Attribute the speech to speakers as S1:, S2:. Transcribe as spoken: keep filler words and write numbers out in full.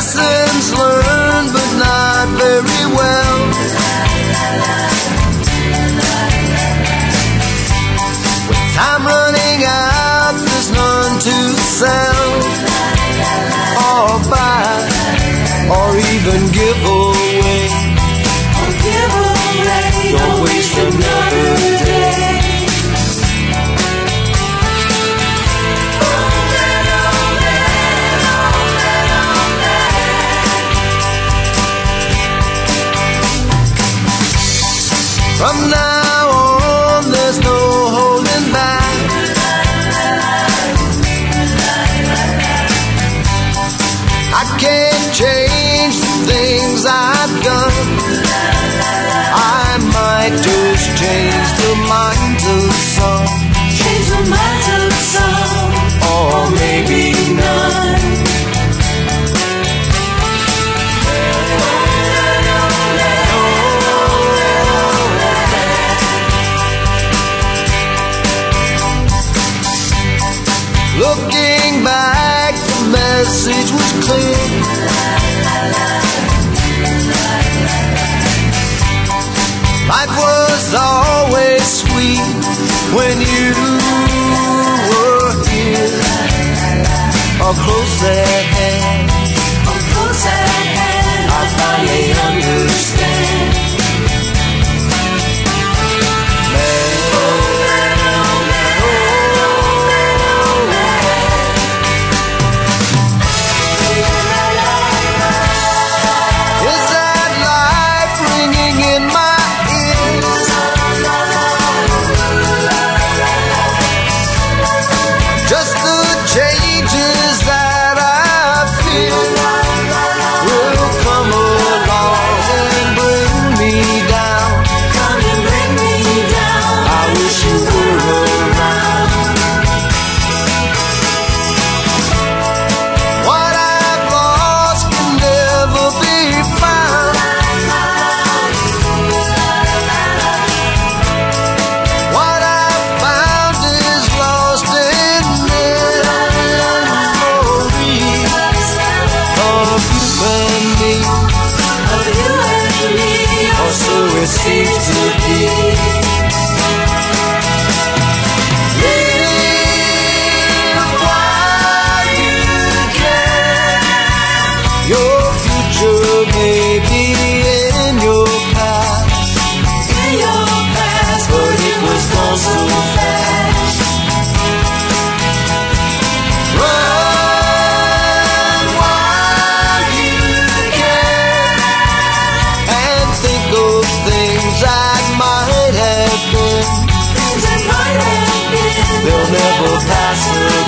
S1: Lessons learned but not very well. With time running out, there's none to sell or buy or even give away.
S2: Oh, give away.
S1: Don't waste another day. From now on, there's no holding back. I can't change the things I've done. I might just change the minds of some.
S2: Change the minds of some,
S1: or maybe none. Looking back, the message was clear. Life was always sweet when you were here, or close at hand.
S2: or close at hand.
S1: I finally understand. It seems to be. Live while you can. Your future may be in your past,
S2: In your past,
S1: but it was gone so fast. Run while you can and think of things that might have been.
S2: things that might have been.
S1: They'll never pass away.